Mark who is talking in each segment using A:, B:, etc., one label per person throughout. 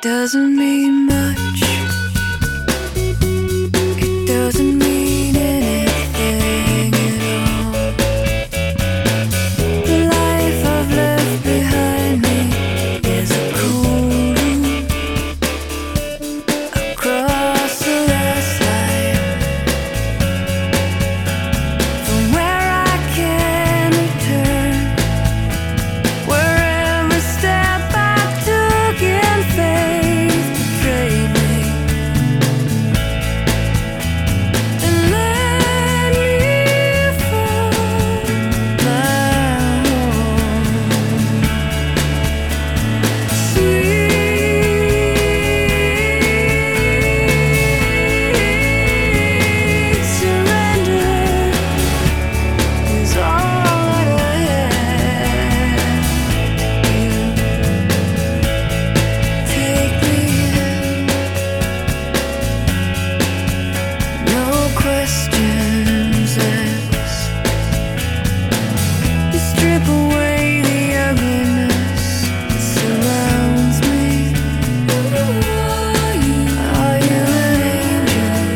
A: doesn't mean much. It doesn't mean anything at all. The life I've left behind me is a cool room across the last line, from where I can return, where every step I took in faith betrayed me and led me from my home. Sweet surrender is all that I have. Take me in, no questions asked. You strip away the ugliness that surrounds me. Are you an angel?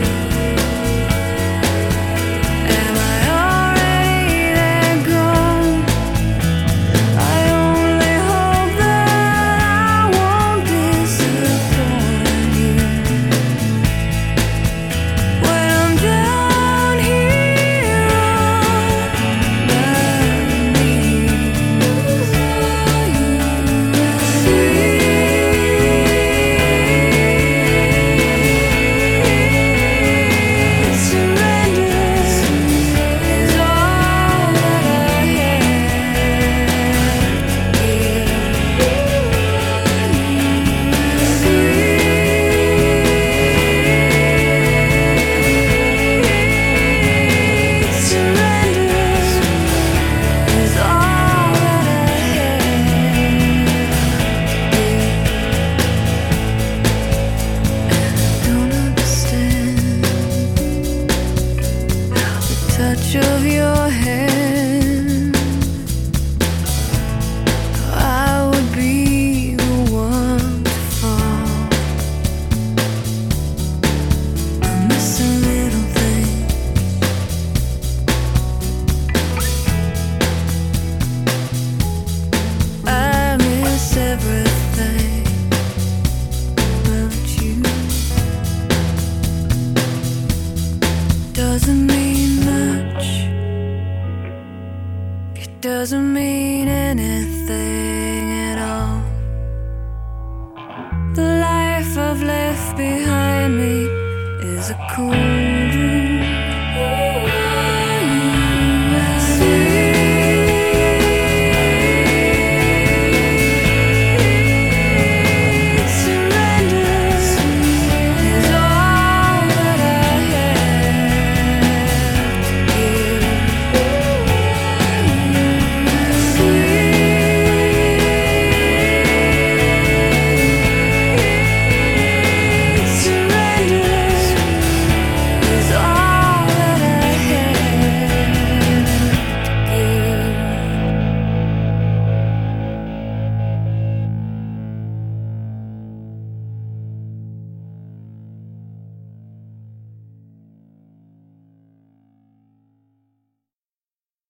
A: Am I already there gone? I only hope that I won't disappoint you when I'm down here on my knees. Sweet surrender is all that I Sweet surrender is all that I don't understand the touch of your hand. I would be the one to fall. I miss a little thing. I miss everything about you. Doesn't mean much. It doesn't mean anything at all. The life I've left behind me is a cool